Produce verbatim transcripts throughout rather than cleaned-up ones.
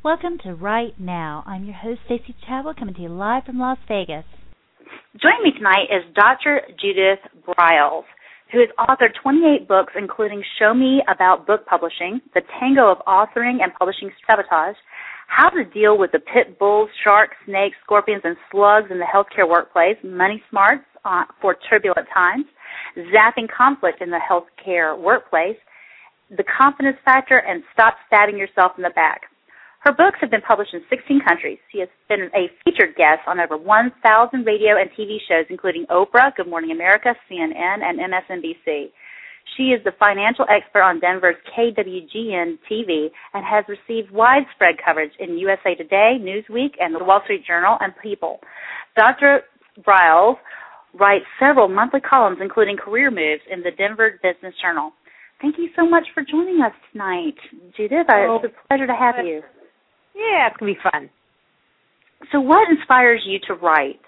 Welcome to Right Now. I'm your host, Stacey Chabot, coming to you live from Las Vegas. Joining me tonight is Doctor Judith Briles, who has authored twenty-eight books, including Show Me About Book Publishing, The Tango of Authoring and Publishing Sabotage, How to Deal with the Pit Bulls, Sharks, Snakes, Scorpions, and Slugs in the Healthcare Workplace, Money Smarts uh, for Turbulent Times, Zapping Conflict in the Healthcare Workplace, The Confidence Factor, and Stop Stabbing Yourself in the Back. Her books have been published in sixteen countries. She has been a featured guest on over one thousand radio and T V shows, including Oprah, Good Morning America, C N N, and M S N B C. She is the financial expert on Denver's K W G N T V and has received widespread coverage in U S A Today, Newsweek, and the Wall Street Journal and People. Doctor Briles writes several monthly columns, including Career Moves, in the Denver Business Journal. Thank you so much for joining us tonight, Judith. Oh, it's a pleasure to have you. Yeah, it's going to be fun. So what inspires you to write?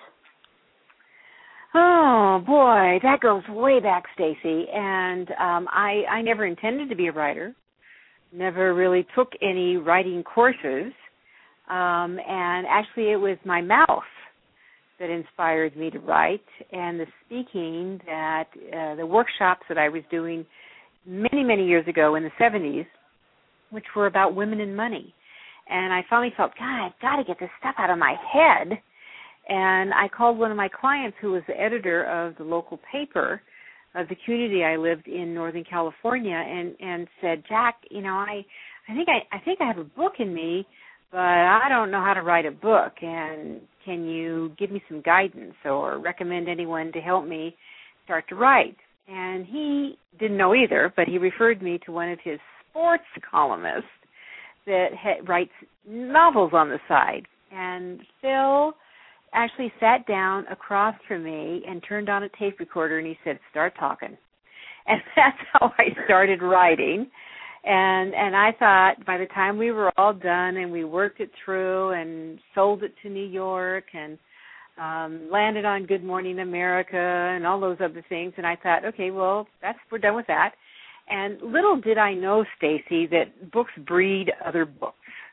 Oh, boy, that goes way back, Stacey. And um, I, I never intended to be a writer, never really took any writing courses. Um, and actually, it was my mouth that inspired me to write, and the speaking that uh, the workshops that I was doing many, many years ago in the seventies, which were about women and money. And I finally felt, God, I've got to get this stuff out of my head. And I called one of my clients, who was the editor of the local paper of the community I lived in, Northern California, and, and said, Jack, you know, I, I think I, I think I have a book in me, but I don't know how to write a book. And can you give me some guidance or recommend anyone to help me start to write? And he didn't know either, but he referred me to one of his sports columnists that ha- writes novels on the side. And Phil actually sat down across from me and turned on a tape recorder, and he said, start talking. And that's how I started writing. And and I thought by the time we were all done and we worked it through and sold it to New York and um, landed on Good Morning America and all those other things, and I thought, okay, well, that's we're done with that. And little did I know, Stacey, that books breed other books,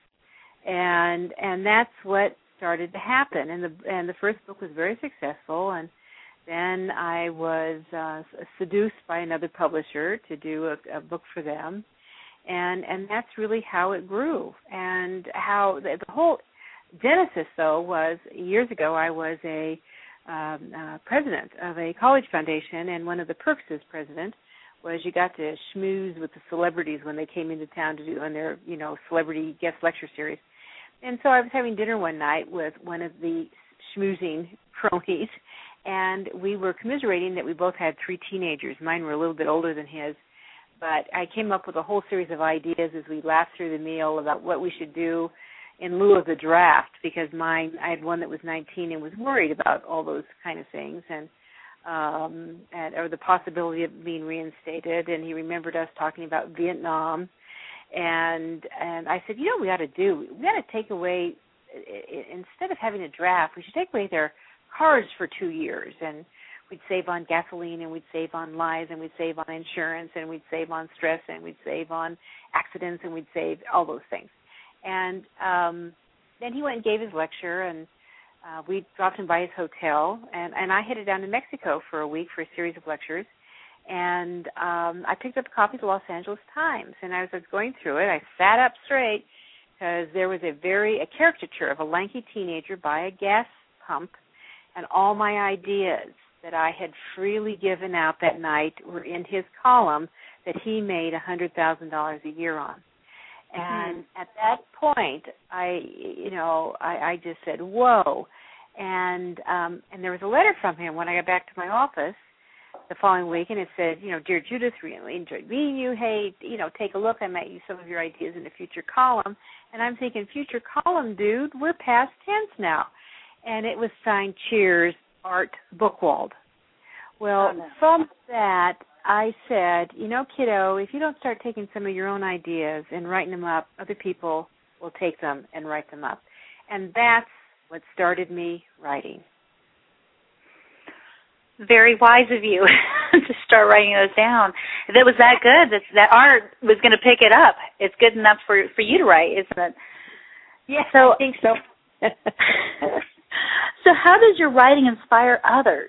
and and that's what started to happen. And the and the first book was very successful, and then I was uh, seduced by another publisher to do a, a book for them, and and that's really how it grew. And how the, the whole genesis, though, was years ago. I was a um, uh, president of a college foundation, and one of the perks as president was you got to schmooze with the celebrities when they came into town to do on their, you know, celebrity guest lecture series. And so I was having dinner one night with one of the schmoozing cronies, and we were commiserating that we both had three teenagers. Mine were a little bit older than his, but I came up with a whole series of ideas as we laughed through the meal about what we should do in lieu of the draft, because mine, I had one that was nineteen and was worried about all those kind of things, and Um, and, or the possibility of being reinstated, and he remembered us talking about Vietnam, and and I said, you know what we ought to do? We ought to take away, instead of having a draft, we should take away their cars for two years, and we'd save on gasoline, and we'd save on lies, and we'd save on insurance, and we'd save on stress, and we'd save on accidents, and we'd save all those things. And um, then he went and gave his lecture, and Uh, we dropped him by his hotel, and, and I headed down to Mexico for a week for a series of lectures. And um, I picked up a copy of the Los Angeles Times, and as I was going through it, I sat up straight because there was a very a caricature of a lanky teenager by a gas pump, and all my ideas that I had freely given out that night were in his column that he made one hundred thousand dollars a year on. And mm-hmm. at that point, I, you know, I, I just said, whoa. And um, and there was a letter from him when I got back to my office the following week, and it said, you know, Dear Judith, really enjoyed meeting you. Hey, you know, take a look. I might use some of your ideas in a future column. And I'm thinking, future column, dude, we're past tense now. And it was signed, Cheers, Art Buchwald. Well, oh, no. From that, I said, you know, kiddo, if you don't start taking some of your own ideas and writing them up, other people will take them and write them up. And that's what started me writing. Very wise of you to start writing those down. If it was that good, that, that art was going to pick it up. It's good enough for for you to write, isn't it? Yes, so, I think so. So how does your writing inspire others?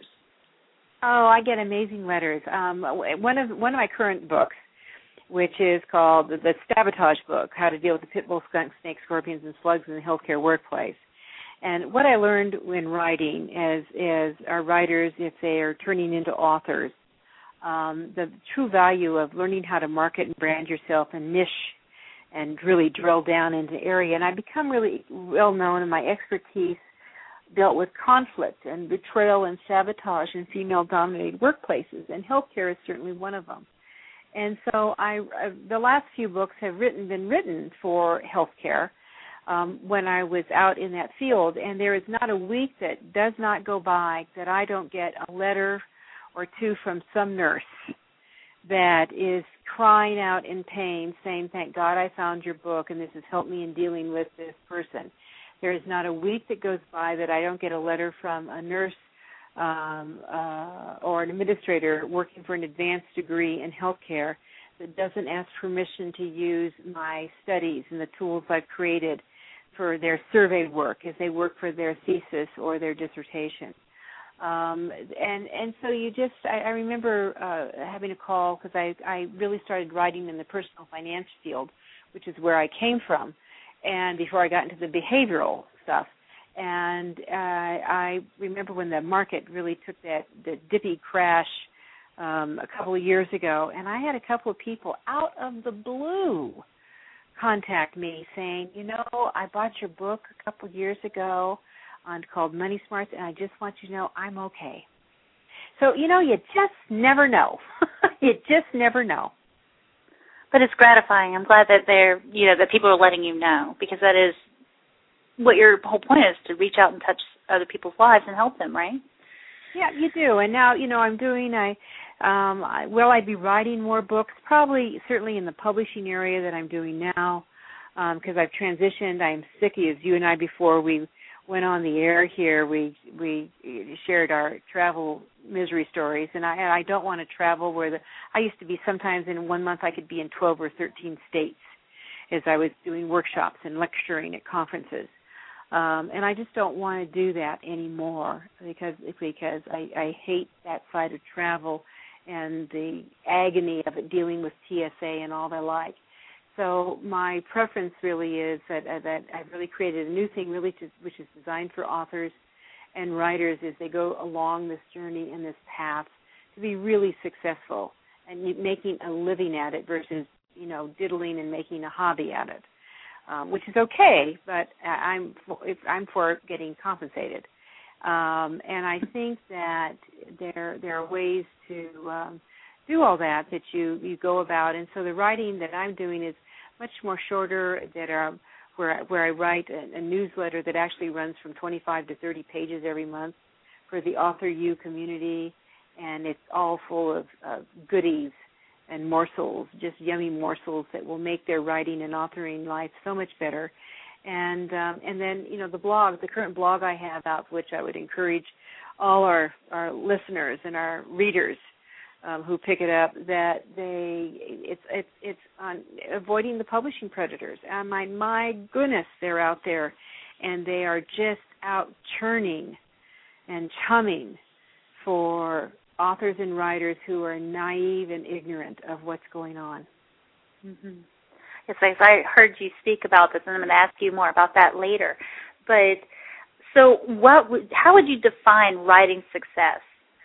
Oh, I get amazing letters. Um, one of one of my current books, which is called the Sabotage Book, How to Deal with the Pit Bull, Skunk, Snakes, Scorpions, and Slugs in the Healthcare Workplace. And what I learned when writing as, as our writers, if they are turning into authors, um, the true value of learning how to market and brand yourself and niche and really drill down into the area. And I've become really well known, and my expertise dealt with conflict and betrayal and sabotage in female-dominated workplaces, and healthcare is certainly one of them. And so I, uh, the last few books have written been written for healthcare um, when I was out in that field, and there is not a week that does not go by that I don't get a letter or two from some nurse that is crying out in pain, saying, "Thank God I found your book, and this has helped me in dealing with this person." There is not a week that goes by that I don't get a letter from a nurse um, uh, or an administrator working for an advanced degree in healthcare that doesn't ask permission to use my studies and the tools I've created for their survey work as they work for their thesis or their dissertation. Um, and, and so you just, I, I remember uh, having a call because I, I really started writing in the personal finance field, which is where I came from, and before I got into the behavioral stuff. And uh, I remember when the market really took that the dippy crash um, a couple of years ago, and I had a couple of people out of the blue contact me saying, you know, I bought your book a couple of years ago on called Money Smarts, and I just want you to know I'm okay. So, you know, you just never know. You just never know. But it's gratifying. I'm glad that they're, you know, that people are letting you know, because that is what your whole point is, to reach out and touch other people's lives and help them, right? Yeah, you do. And now, you know, I'm doing, I, um, I, will I be writing more books? Probably, certainly in the publishing area that I'm doing now, because um, I've transitioned. I'm sick, as you and I, before we went on the air here, we we shared our travel misery stories, and I and I don't want to travel where the I used to be sometimes in one month I could be in twelve or thirteen states as I was doing workshops and lecturing at conferences, um, and I just don't want to do that anymore because because I, I hate that side of travel and the agony of it, dealing with T S A and all the like. So my preference really is that uh, that I've really created a new thing, really, to, which is designed for authors and writers as they go along this journey and this path to be really successful and making a living at it versus, you know, diddling and making a hobby at it, um, which is okay, but I'm for, I'm for getting compensated. Um, and I think that there there are ways to um, do all that that you, you go about. And so the writing that I'm doing is much more shorter, that are where where I write a, a newsletter that actually runs from twenty-five to thirty pages every month for the Author U community, and it's all full of uh, goodies and morsels, just yummy morsels that will make their writing and authoring life so much better. And um, and then, you know, the blog, the current blog I have out, which I would encourage all our, our listeners and our readers Um, who pick it up, that they it's it's it's on avoiding the publishing predators. And my my goodness, they're out there, and they are just out churning and chumming for authors and writers who are naive and ignorant of what's going on. Mm-hmm. Yes, I heard you speak about this, and I'm going to ask you more about that later. But so, what? Would, how would you define writing success?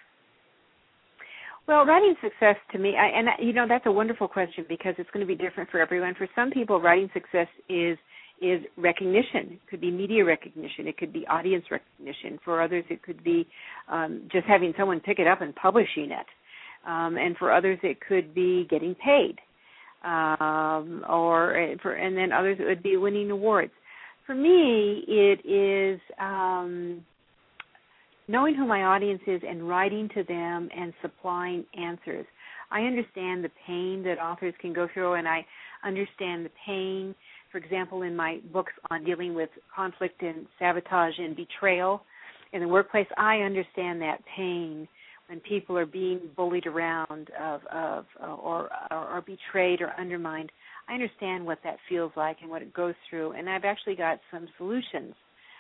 Well, writing success to me, I, and you know, that's a wonderful question because it's going to be different for everyone. For some people, writing success is is recognition. It could be media recognition. It could be audience recognition. For others, it could be um, just having someone pick it up and publishing it. Um, and for others, it could be getting paid. Um, or for, and then others, it would be winning awards. For me, it is Um, knowing who my audience is and writing to them and supplying answers. I understand the pain that authors can go through, and I understand the pain, for example, in my books on dealing with conflict and sabotage and betrayal in the workplace. I understand that pain when people are being bullied around of, of or, or, or betrayed or undermined. I understand what that feels like and what it goes through, and I've actually got some solutions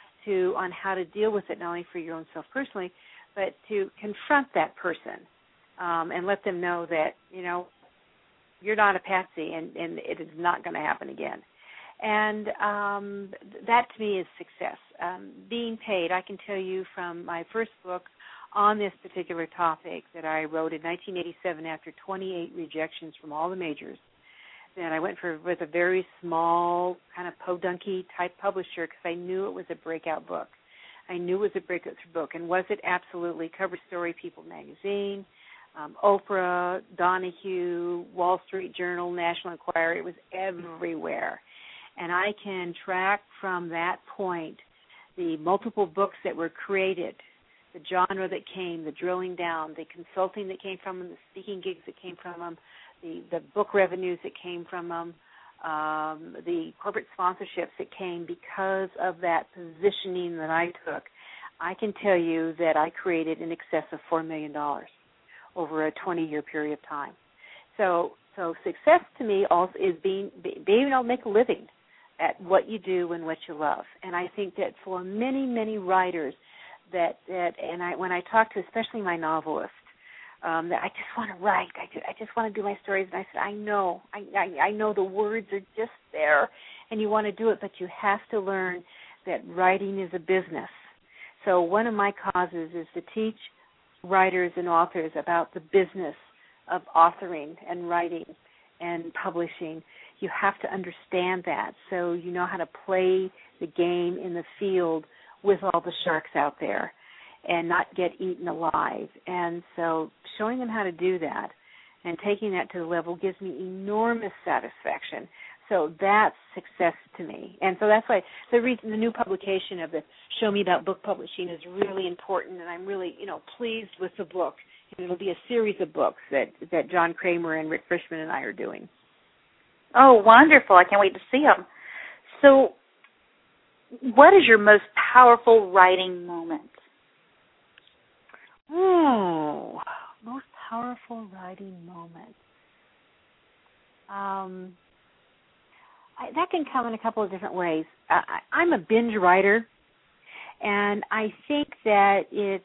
to on how to deal with it, not only for your own self personally, but to confront that person um, and let them know that, you know, you're not a patsy, and, and it is not going to happen again. And um, that, to me, is success. Um, being paid, I can tell you from my first book on this particular topic that I wrote in nineteen eighty-seven after twenty-eight rejections from all the majors, that I went for with a very small kind of podunky type publisher because I knew it was a breakout book. I knew it was a breakout book. And was it? Absolutely. Cover story, People magazine, um, Oprah, Donahue, Wall Street Journal, National Enquirer. It was everywhere. And I can track from that point the multiple books that were created, the genre that came, the drilling down, the consulting that came from them, the speaking gigs that came from them, the, the book revenues that came from them, um, the corporate sponsorships that came because of that positioning that I took. I can tell you that I created in excess of four million dollars over a twenty-year period of time. So so success to me also is being, being able to make a living at what you do and what you love. And I think that for many, many writers, that, that and I when I talk to especially my novelists, um, that I just want to write, I just, I just want to do my stories, and I said, I know, I, I, I know the words are just there, and you want to do it, but you have to learn that writing is a business. So one of my causes is to teach writers and authors about the business of authoring and writing and publishing. You have to understand that so you know how to play the game in the field with all the sharks out there and not get eaten alive. And so showing them how to do that and taking that to the level gives me enormous satisfaction. So that's success to me. And so that's why the reason the new publication of the Show Me About Book Publishing is really important, and I'm really, you know, pleased with the book. And it'll be a series of books that, that John Kramer and Rick Frischman and I are doing. Oh, wonderful. I can't wait to see them. So what is your most powerful writing moment? Oh, most powerful writing moment. Um, I, that can come in a couple of different ways. I, I'm a binge writer, and I think that it's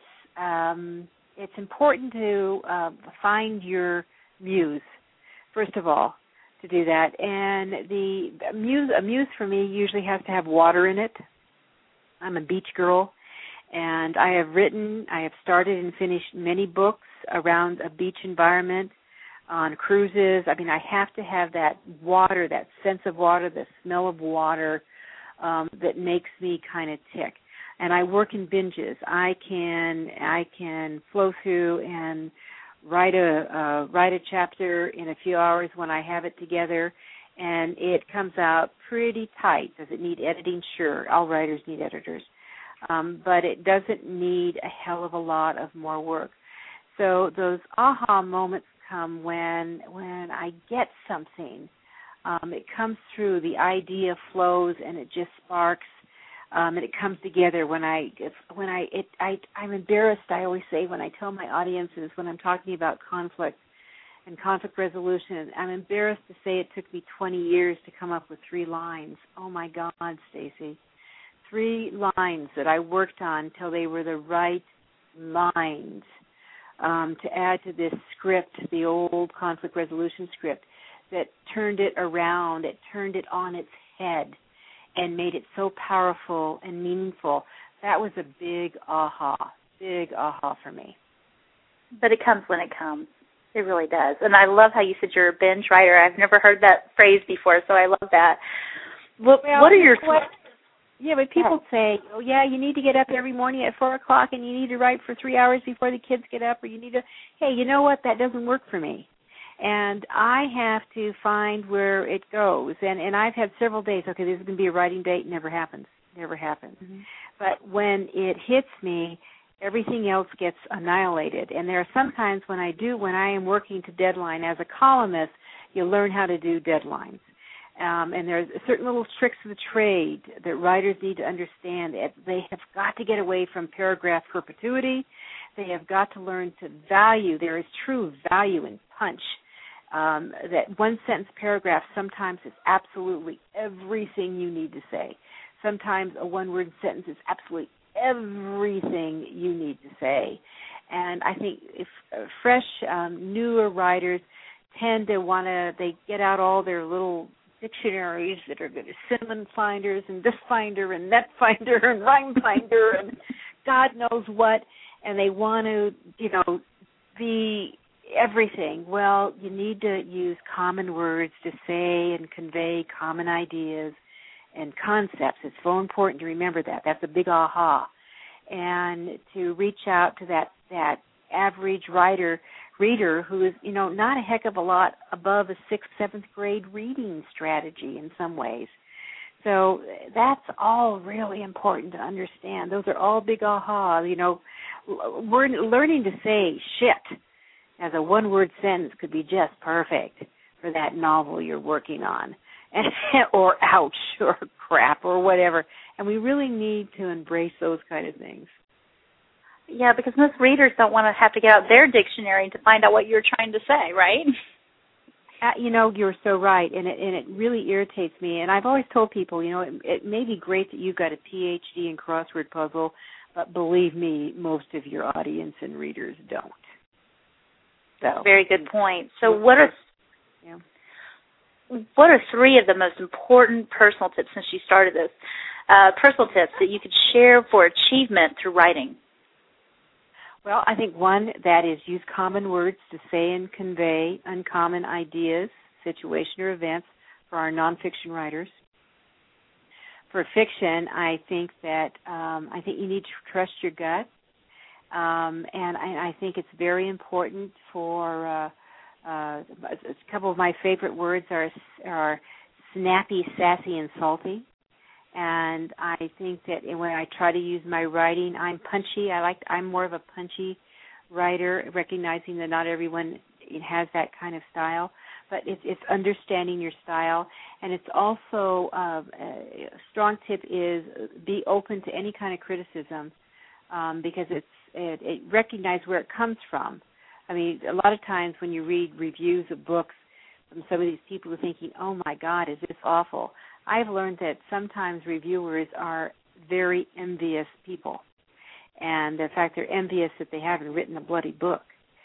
um, it's important to uh, find your muse, first of all, to do that. And the a muse, a muse for me usually has to have water in it. I'm a beach girl, and I have written, I have started and finished many books around a beach environment, on cruises. I mean, I have to have that water, that sense of water, the smell of water um, that makes me kind of tick. And I work in binges. I can I can flow through and write a uh, write a chapter in a few hours when I have it together, and it comes out pretty tight. Does it need editing? Sure. All writers need editors. Um, but it doesn't need a hell of a lot of more work. So those aha moments come when when I get something. Um, it comes through, the idea flows, and it just sparks, um, and it comes together. When I when I it I I'm embarrassed. I always say when I tell my audiences when I'm talking about conflict and conflict resolution, I'm embarrassed to say it took me twenty years to come up with three lines. Oh my God, Stacy, three lines that I worked on till they were the right lines. Um, to add to this script, the old conflict resolution script, that turned it around, it turned it on its head and made it so powerful and meaningful. That was a big aha, big aha for me. But it comes when it comes. It really does. And I love how you said you're a binge writer. I've never heard that phrase before, so I love that. What, well, what are your... What, Yeah, but people say, oh, yeah, you need to get up every morning at four o'clock and you need to write for three hours before the kids get up, or you need to, hey, you know what, that doesn't work for me. And I have to find where it goes. And, and I've had several days, okay, this is going to be a writing date, never happens, never happens. Mm-hmm. But when it hits me, everything else gets annihilated. And there are some times when I do, when I am working to deadline as a columnist, you learn how to do deadlines. Um, and there's certain little tricks of the trade that writers need to understand. They have got to get away from paragraph perpetuity. They have got to learn to value. There is true value in punch. Um, that one-sentence paragraph sometimes is absolutely everything you need to say. Sometimes a one-word sentence is absolutely everything you need to say. And I think if uh, fresh, um, newer writers tend to want to, they get out all their little dictionaries that are good, cinnamon finders and this finder and that finder and rhyme finder and God knows what, and they want to, you know, be everything. Well, you need to use common words to say and convey common ideas and concepts. It's so important to remember that. That's a big aha. And to reach out to that, that average writer, reader who is, you know, not a heck of a lot above a sixth, seventh grade reading strategy in some ways. So that's all really important to understand. Those are all big aha. You know, we're learning to say shit as a one-word sentence could be just perfect for that novel you're working on, or ouch, or crap, or whatever. And we really need to embrace those kind of things. Yeah, because most readers don't want to have to get out their dictionary to find out what you're trying to say, right? Uh, you know, you're so right, and it, and it really irritates me. And I've always told people, you know, it, it may be great that you've got a P H D in crossword puzzle, but believe me, most of your audience and readers don't. So, very good point. So what are yeah. what are three of the most important personal tips since you started this, uh, personal tips that you could share for achievement through writing? Well, I think one, that is use common words to say and convey uncommon ideas, situation, or events for our nonfiction writers. For fiction, I think that um, I think you need to trust your gut. Um, and I, I think it's very important for uh, uh, a couple of my favorite words are are snappy, sassy, and salty. And I think that when I try to use my writing, I'm punchy. I like I'm more of a punchy writer, recognizing that not everyone has that kind of style. But it's, it's understanding your style, and it's also uh, a strong tip is be open to any kind of criticism. Um, because it's it, it recognize where it comes from. I mean, a lot of times when you read reviews of books from some of these people who are thinking, oh, my God, is this awful? I've learned that sometimes reviewers are very envious people, and in fact, they're envious that they haven't written a bloody book.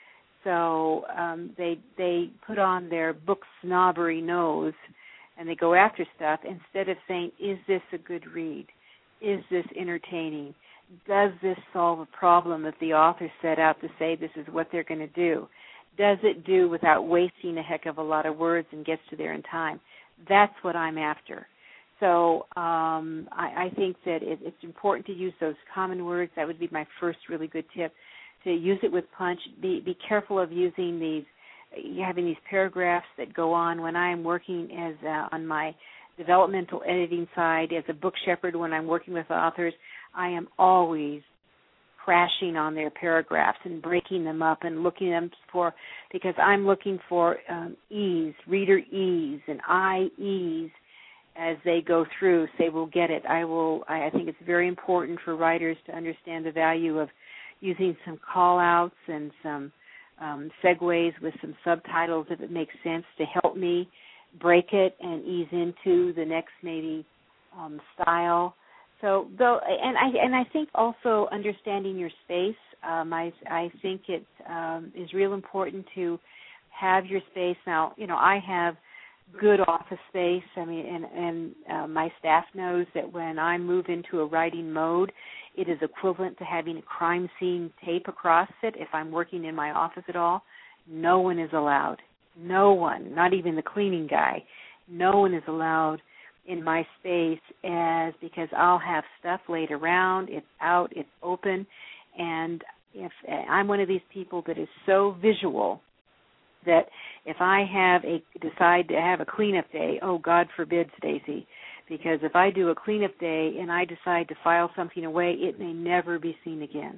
So um, they they put on their book snobbery nose, and they go after stuff instead of saying, is this a good read? Is this entertaining? Does this solve a problem that the author set out to say this is what they're going to do? Does it do without wasting a heck of a lot of words and gets to there in time? That's what I'm after. So um, I, I think that it, it's important to use those common words. That would be my first really good tip, to use it with punch. Be, be careful of using these, having these paragraphs that go on. When I'm working as uh, on my developmental editing side as a book shepherd, when I'm working with authors, I am always crashing on their paragraphs and breaking them up and looking them for, because I'm looking for um, ease, reader ease, and eye ease as they go through. So they will get it. I will. I think it's very important for writers to understand the value of using some call-outs and some um, segues with some subtitles if it makes sense to help me break it and ease into the next maybe um, style. So, though, and I and I think also understanding your space. Um, I I think it um, is real important to have your space. Now, you know, I have good office space. I mean, and and uh, my staff knows that when I move into a writing mode, it is equivalent to having a crime scene tape across it. If I'm working in my office at all, no one is allowed. No one, not even the cleaning guy. No one is allowed in my space, as because I'll have stuff laid around, it's out, it's open, and if I'm one of these people that is so visual that if I have a decide to have a cleanup day, oh God forbid, Stacy, because if I do a cleanup day and I decide to file something away, it may never be seen again.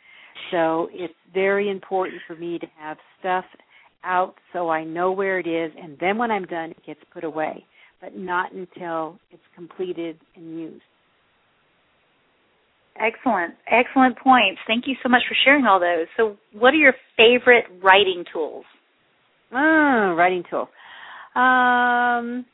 So it's very important for me to have stuff out so I know where it is, and then when I'm done, it gets put away, but not until it's completed and used. Excellent. Excellent points. Thank you so much for sharing all those. So what are your favorite writing tools? Oh, writing tool. Um,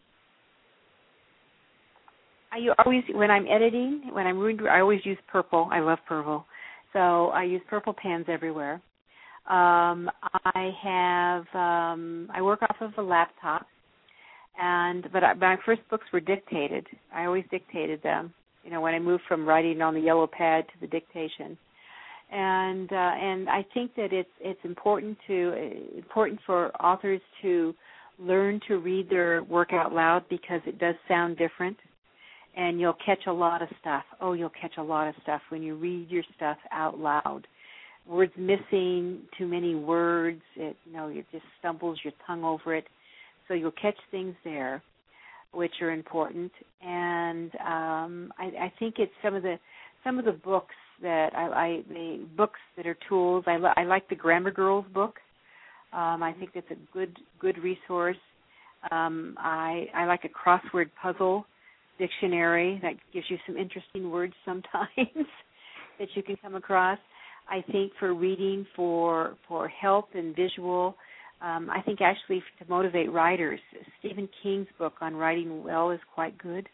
I always, when I'm editing, when I'm reading, I always use purple. I love purple. So I use purple pens everywhere. Um, I have, um, I work off of a laptop, and but I, my first books were dictated. I always dictated them. You know, when I moved from writing on the yellow pad to the dictation, and uh, and I think that it's it's important to uh, important for authors to learn to read their work out loud, because it does sound different, and you'll catch a lot of stuff. Oh, you'll catch a lot of stuff when you read your stuff out loud. Words missing, too many words, it, you know, it just stumbles your tongue over it. So you'll catch things there, which are important. And um, I, I think it's some of the some of the books that I, I the books that are tools. I, I like the Grammar Girls book. Um, I think that's a good good resource. Um, I I like a crossword puzzle dictionary that gives you some interesting words sometimes that you can come across. I think for reading for for help and visual, um, I think actually to motivate writers, Stephen King's book on writing well is quite good.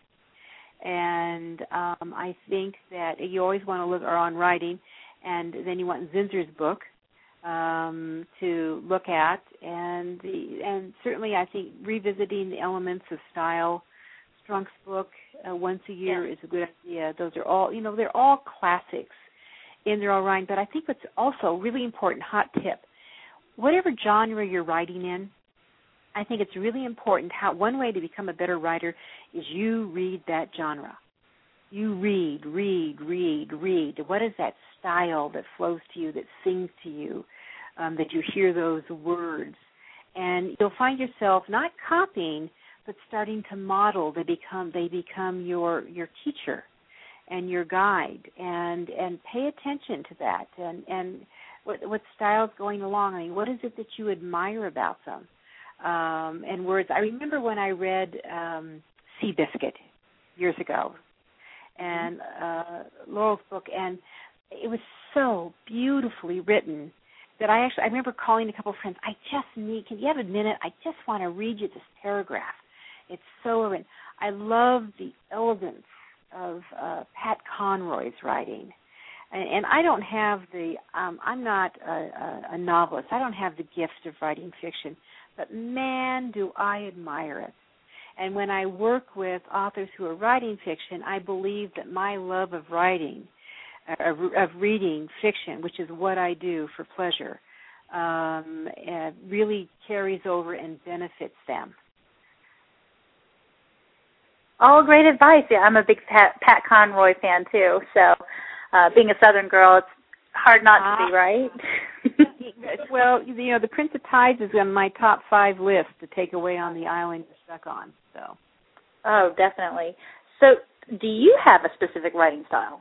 And um, I think that you always want to look or on writing, and then you want Zinzer's book um, to look at, and the, and certainly I think revisiting the elements of style. Strunk's book uh, once a year yeah. is a good idea. Those are all, you know, they're all classics in their own right. But I think what's also really important, hot tip, whatever genre you're writing in, I think it's really important how one way to become a better writer is you read that genre. You read, read, read, read. What is that style that flows to you, that sings to you, um, that you hear those words? And you'll find yourself not copying, but starting to model. They become they become your your teacher and your guide, and and pay attention to that, and and what what style's going along. I mean, what is it that you admire about them? Um, and words. I remember when I read um, Seabiscuit years ago, and uh, Laurel's book, and it was so beautifully written that I actually I remember calling a couple of friends. I just need. Can you have a minute? I just want to read you this paragraph. It's so written. I love the elegance of uh, Pat Conroy's writing, and, and I don't have the. Um, I'm not a, a, a novelist. I don't have the gift of writing fiction, but man, do I admire it. And when I work with authors who are writing fiction, I believe that my love of writing, uh, of, of reading fiction, which is what I do for pleasure, um, uh, really carries over and benefits them. All great advice. Yeah, I'm a big Pat, Pat Conroy fan too. So, uh, being a Southern girl, it's hard not to be, right? Well, you know, The Prince of Tides is on my top five list to take away on the island you're stuck on. So. Oh, definitely. So, do you have a specific writing style?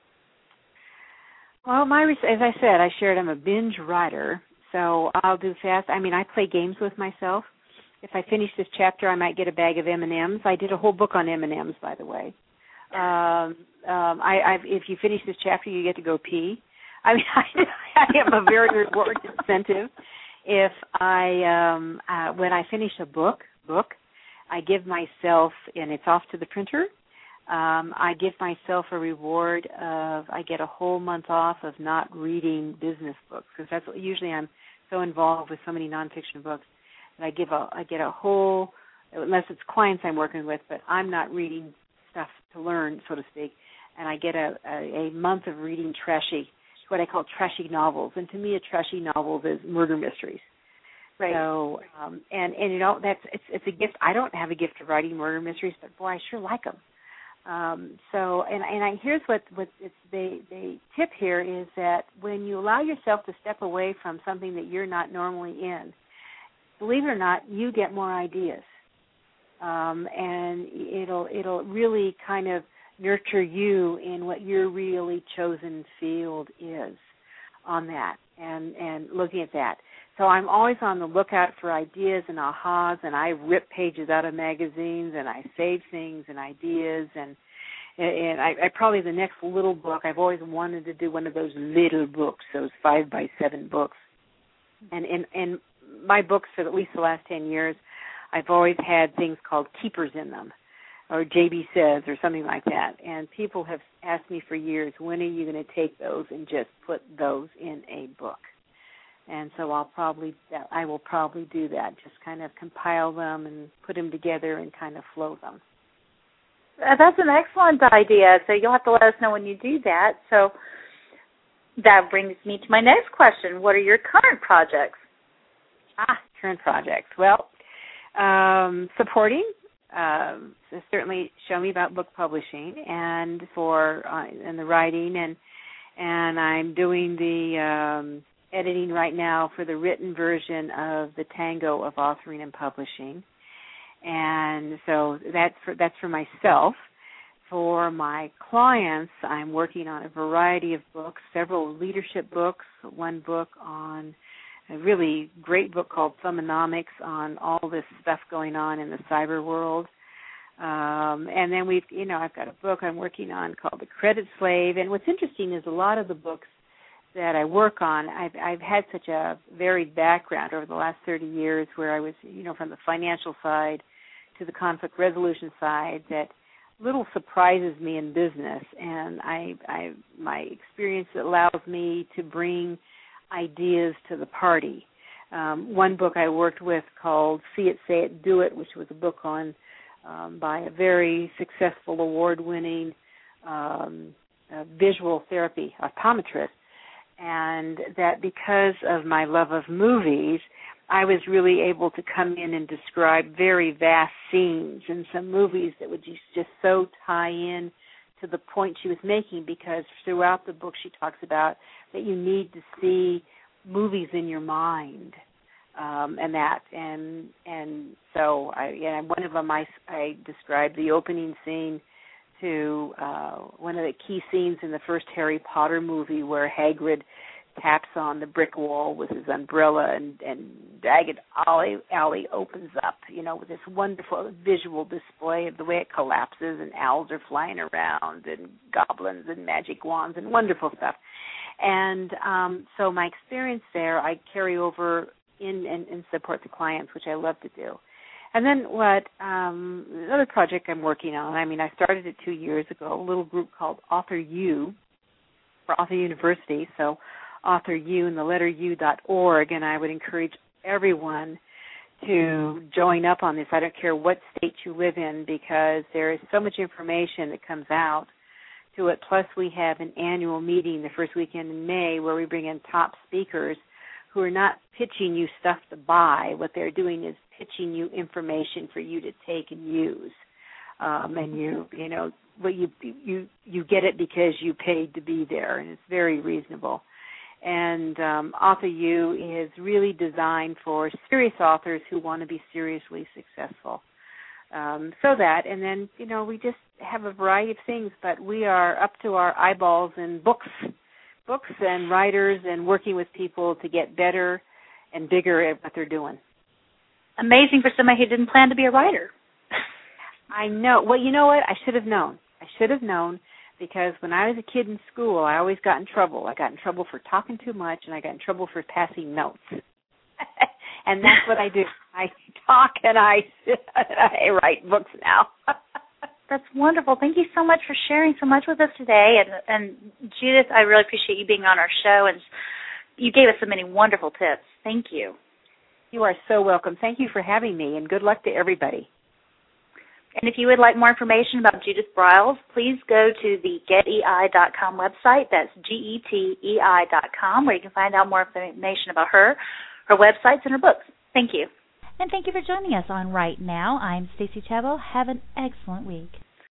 Well, my as I said, I shared I'm a binge writer, so I'll do fast. I mean, I play games with myself. If I finish this chapter, I might get a bag of M and M's. I did a whole book on M and M's, by the way. Um, um, I, I've, if you finish this chapter, you get to go pee. I mean, I, I have a very reward incentive. If I, um, uh, when I finish a book, book, I give myself, and it's off to the printer. Um, I give myself a reward of I get a whole month off of not reading business books, because that's usually I'm so involved with so many nonfiction books. I give a, I get a whole, unless it's clients I'm working with, but I'm not reading stuff to learn, so to speak, and I get a, a, a month of reading trashy, what I call trashy novels. And to me, a trashy novel is murder mysteries. Right. So, um, and and you know, that's it's it's a gift. I don't have a gift of writing murder mysteries, but boy, I sure like them. Um, so, and and I, here's what what it's the the tip here is that when you allow yourself to step away from something that you're not normally in, believe it or not, you get more ideas, um, and it'll it'll really kind of nurture you in what your really chosen field is on that, and and looking at that. So I'm always on the lookout for ideas and ahas, and I rip pages out of magazines, and I save things and ideas, and and I, I probably the next little book, I've always wanted to do one of those little books, those five by seven books, and and and my books for at least the last ten years, I've always had things called keepers in them, or J B says, or something like that. And people have asked me for years, when are you going to take those and just put those in a book? And so I'll probably, I will probably do that, just kind of compile them and put them together and kind of flow them. That's an excellent idea. So you'll have to let us know when you do that. So that brings me to my next question. What are your current projects? Ah, current projects. Well, um, supporting, um, so certainly Show Me About Book Publishing and for uh, and the writing, and and I'm doing the um, editing right now for the written version of The Tango of Authoring and Publishing. And so that's for, that's for myself. For my clients, I'm working on a variety of books, several leadership books, one book on a really great book called Thumbnomics on all this stuff going on in the cyber world. Um, and then we've, you know, I've got a book I'm working on called The Credit Slave. And what's interesting is a lot of the books that I work on, I've, I've had such a varied background over the last thirty years where I was, you know, from the financial side to the conflict resolution side, that little surprises me in business, and I, I my experience allows me to bring ideas to the party. Um, one book I worked with called See It, Say It, Do It, which was a book on um, by a very successful award-winning um, uh, visual therapy optometrist, and that because of my love of movies, I was really able to come in and describe very vast scenes in some movies that would just, just so tie in to the point she was making, because throughout the book she talks about that you need to see movies in your mind, um, and that. And and so I, yeah, one of them I, I described the opening scene to uh, one of the key scenes in the first Harry Potter movie where Hagrid taps on the brick wall with his umbrella, and, and Diagon Alley, Alley opens up, you know, with this wonderful visual display of the way it collapses, and owls are flying around, and goblins and magic wands, and wonderful stuff. And um, so my experience there, I carry over in and, and support the clients, which I love to do. And then what, um, another project I'm working on, I mean, I started it two years ago, a little group called Author U for Author University, so Author U and the letter U dot org, and I would encourage everyone to join up on this. I don't care what state you live in, because there is so much information that comes out to it. Plus, we have an annual meeting the first weekend in May where we bring in top speakers who are not pitching you stuff to buy. What they're doing is pitching you information for you to take and use. Um, and you, you know, well, you you you get it because you paid to be there, and it's very reasonable. And um, Author U is really designed for serious authors who want to be seriously successful. Um, so that, and then, you know, we just have a variety of things, but we are up to our eyeballs in books, books and writers, and working with people to get better and bigger at what they're doing. Amazing for somebody who didn't plan to be a writer. I know. Well, you know what? I should have known. I should have known. Because when I was a kid in school, I always got in trouble. I got in trouble for talking too much, and I got in trouble for passing notes. And that's what I do. I talk and I I write books now. That's wonderful. Thank you so much for sharing so much with us today. And, and Judith, I really appreciate you being on our show, and you gave us so many wonderful tips. Thank you. You are so welcome. Thank you for having me, and good luck to everybody. And if you would like more information about Judith Briles, please go to the get E I dot com website. That's G E T E I dot com, where you can find out more information about her, her websites, and her books. Thank you. And thank you for joining us on Right Now. I'm Stacey Chabot. Have an excellent week.